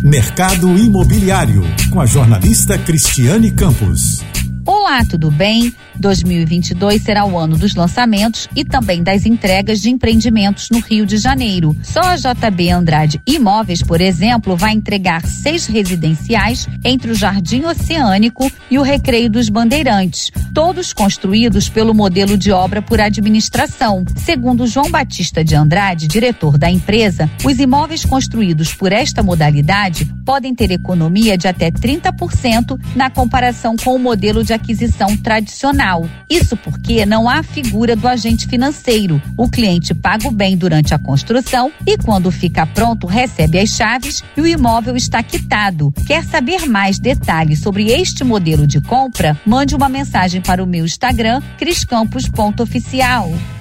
Mercado Imobiliário, com a jornalista Cristiane Campos. Olá, tudo bem? 2022 será o ano dos lançamentos e também das entregas de empreendimentos no Rio de Janeiro. Só a JB Andrade Imóveis, por exemplo, vai entregar 6 residenciais entre o Jardim Oceânico e o Recreio dos Bandeirantes, todos construídos pelo modelo de obra por administração. Segundo João Batista de Andrade, diretor da empresa, os imóveis construídos por esta modalidade podem ter economia de até 30% na comparação com o modelo de aquisição tradicional. Isso porque não há figura do agente financeiro. O cliente paga o bem durante a construção e, quando fica pronto, recebe as chaves e o imóvel está quitado. Quer saber mais detalhes sobre este modelo de compra? Mande uma mensagem para o meu Instagram, criscampos.oficial.